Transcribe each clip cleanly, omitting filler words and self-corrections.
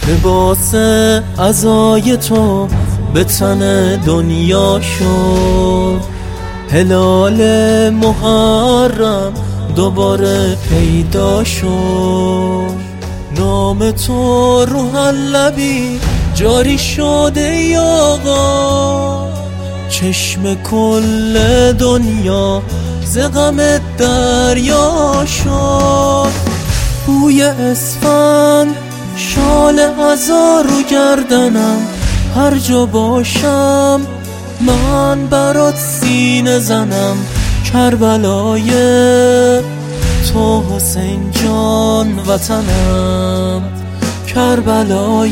لباس عزای تو به تن دنیا شد، هلال محرم دوباره پیدا شد. نام تو رو هر لبی جاری شده ای آقا، چشم کل دنیا ز غم دریا شد. بوی اسفند شال عزا رو گردنم، هر جا باشم من برات سینه زنم. کربلای تو حسین جان وطنم، کربلای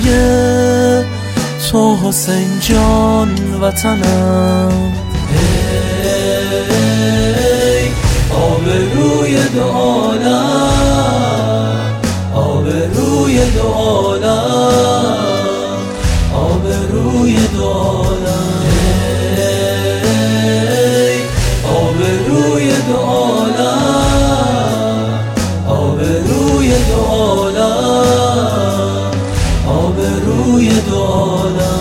تو حسین جان وطنم. ای آبروی دو عالم، آبروی دو عالم، آبروی دو عالم. ای آبروی دو عالم، آبروی دو عالم، آبروی دو عالم.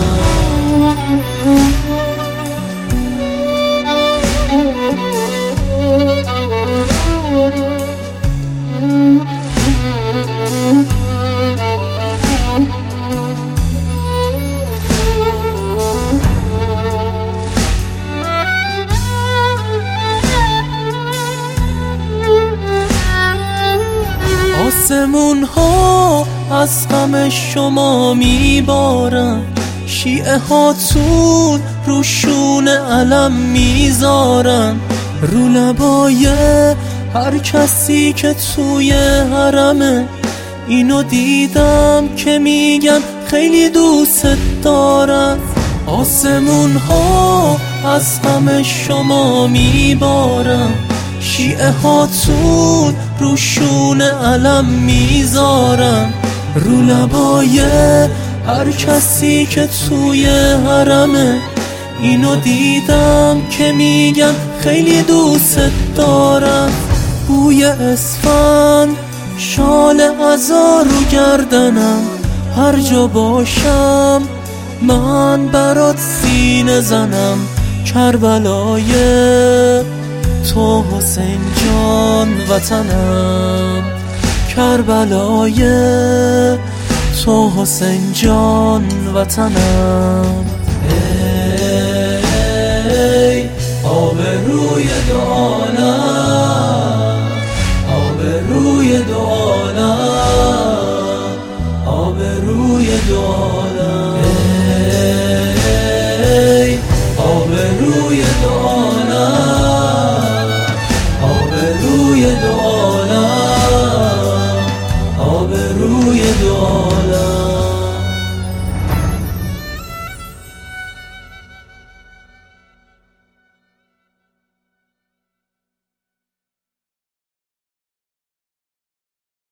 آسمون ها از غم شما میبارن، شیعه هاتون روشون علم میذارن. رو لبای هر کسی که توی حرمه، اینو دیدم که میگن خیلی دوست دارن. آسمون ها از غم شما میبارن، شیعه هاتون روشون علم میذارن. رو لبای هر کسی که توی حرمه، اینو دیدم که میگن خیلی دوست دارن. بوی اسفند شال عزا رو گردنم، هر جا باشم من برات سینه زنم. کربلای تو حسین جان وطنم، کربلای تو حسین جان وطنم. ای آبروی دو عالم، آبروی دو عالم، آبروی دو عالم. ای آبروی دو عالم،